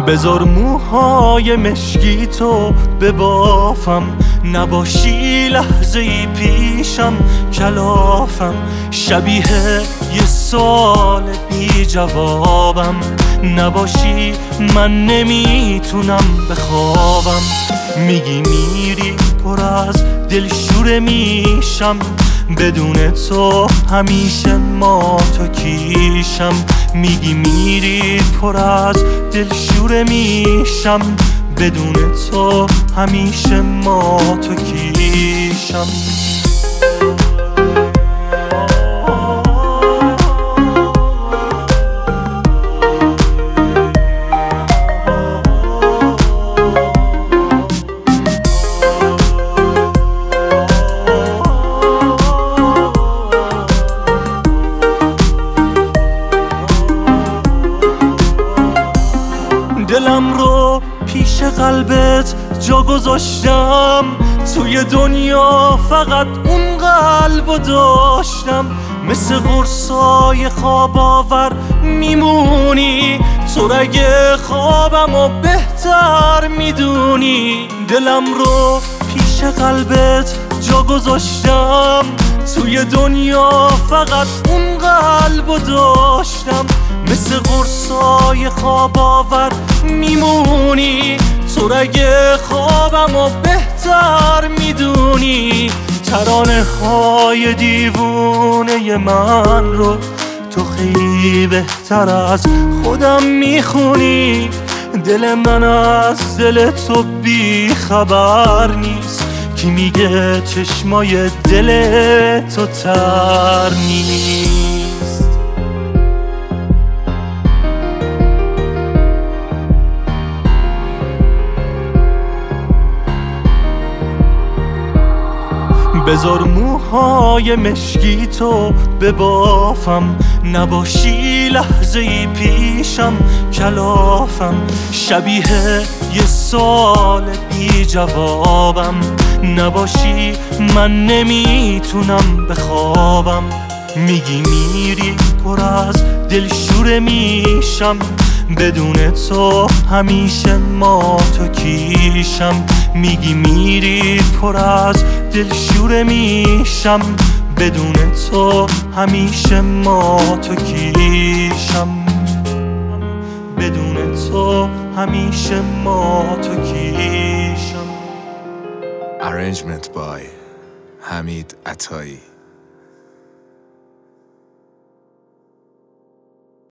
بذار موهای مشکی تو ببافم، نباشی لحظه ای پیشم کلافم، شبیه یه سال بی جوابم، نباشی من نمیتونم بخوابم. میگی میری پر از دلشوره میشم، بدون تو همیشه ما تو کیشم. میگی میری پر از دلشوره میشم، بدون تو همیشه ما تو کیشم. دلم رو پیش قلبت جا گذاشتم، توی دنیا فقط اون قلبو داشتم. مثل قرصای خواب آور میمونی، تو رگ خوابمو بهتر میدونی. دلم رو پیش قلبت جا گذاشتم، توی دنیا فقط اون قلبو داشتم. مثل قرصای خواب آور میمونی، تو رگ خوابمو بهتر میدونی. ترانه های دیوونه من رو تو خیلی بهتر از خودم میخونی. دل من از دل تو بی خبر نیست، کی میگه چشمای دل تو تر نیست. بذار موهای مشکی تو ببافم، نباشی لحظه ای پیشم کلافم، شبیه یه سال بی جوابم، نباشی من نمیتونم بخوابم. میگی میری پر از دلشوره میشم، بدون تو همیشه ما تو کیشم. میگی میری پر از دلشوره میشم، بدون تو همیشه ما تو کیشم. بدون تو همیشه ما تو کیشم. Arrangement by Hamid Atai.